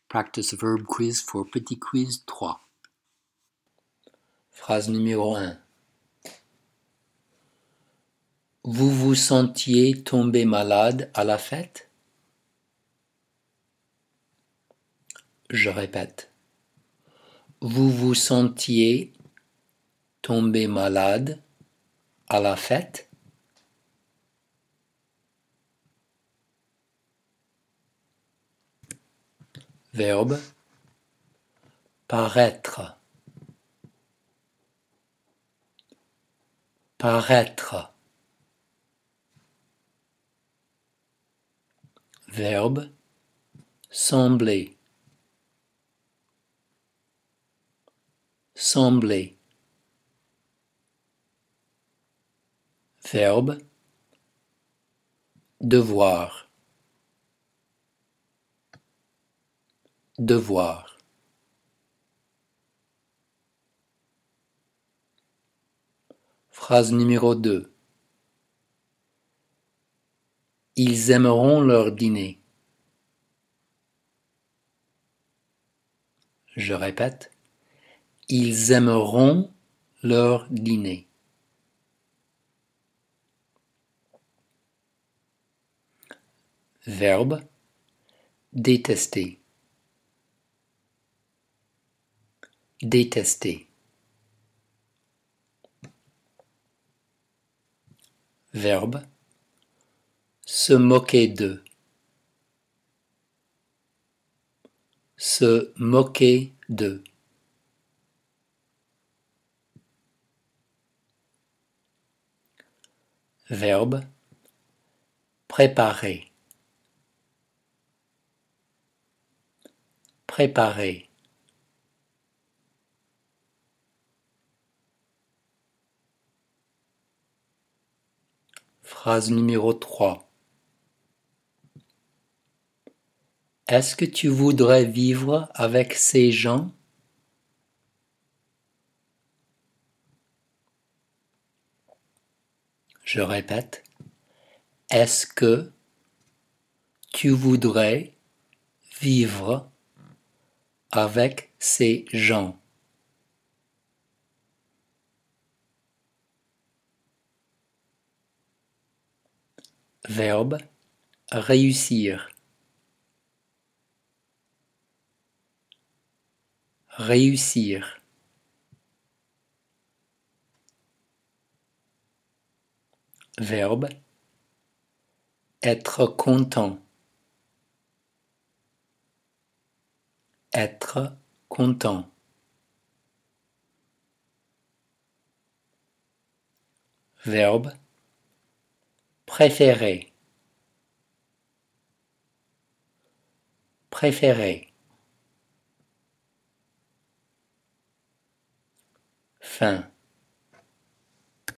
Practice verb quiz for Petit Quiz 3. Phrase numéro 1. Vous vous sentiez tomber malade à la fête? Je répète. Vous vous sentiez tomber malade à la fête? Verbe paraître. Paraître. Verbe sembler. Sembler. Verbe devoir. Devoir. Phrase numéro 2. Ils aimeront leur dîner. Je répète. Ils aimeront leur dîner. Verbe détester. Détester. Verbe se moquer de. Se moquer de. Verbe préparer. Préparer. Phrase numéro 3. Est-ce que tu voudrais vivre avec ces gens? Je répète. Est-ce que tu voudrais vivre avec ces gens? Verbe réussir. Réussir. Verbe être content. Être content. Verbe préférer. Préférer. Fin.